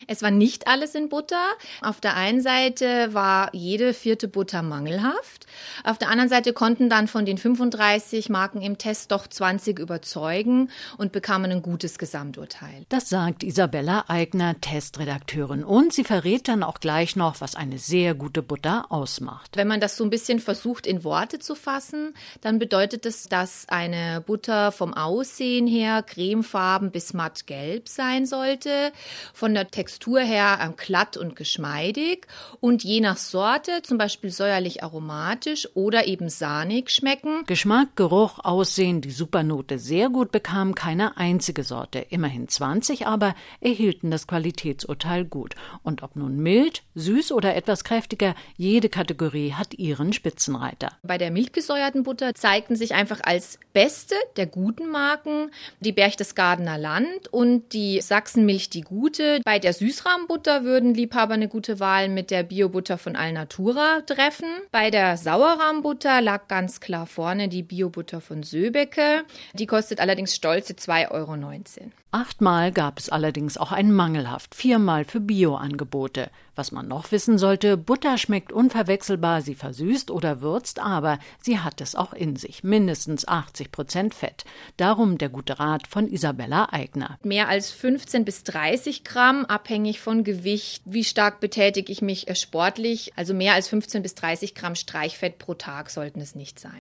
Es war nicht alles in Butter. Auf der einen Seite war jede 4. Butter mangelhaft. Auf der anderen Seite konnten dann von den 35 Marken im Test doch 20 überzeugen und bekamen ein gutes Gesamturteil. Das sagt Isabella Aigner, Testredakteurin. Und sie verrät dann auch gleich noch, was eine sehr gute Butter ausmacht. Wenn man das so ein bisschen versucht in Worte zu fassen, dann bedeutet es, dass eine Butter vom Aussehen her cremefarben bis mattgelb sein sollte, von der Textur her glatt und geschmeidig und je nach Sorte, zum Beispiel säuerlich-aromatisch oder eben sahnig schmecken. Geschmack, Geruch, Aussehen, die Supernote sehr gut bekam keine einzige Sorte. Immerhin 20 aber erhielten das Qualitätsurteil gut. Und ob nun mild, süß oder etwas kräftiger, jede Kategorie hat ihren Spitzenreiter. Bei der mildgesäuerten Butter zeigten sich einfach als beste der guten Marken die Berchtesgadener Land und die Sachsenmilch die Gute. Bei der Süßrahmbutter würden Liebhaber eine gute Wahl mit der Biobutter von Alnatura treffen. Bei der Sauerrahmbutter lag ganz klar vorne die Biobutter von Söbecke. Die kostet allerdings stolze 2,19 €. 8-mal gab es allerdings auch ein mangelhaft, 4-mal für Bio-Angebote. Was man noch wissen sollte, Butter schmeckt unverwechselbar, sie versüßt oder würzt, aber sie hat es auch in sich, mindestens 80% Fett. Darum der gute Rat von Isabella Aigner. Mehr als 15 bis 30 Gramm, abhängig von Gewicht, wie stark betätige ich mich sportlich. Also mehr als 15 bis 30 Gramm Streichfett pro Tag sollten es nicht sein.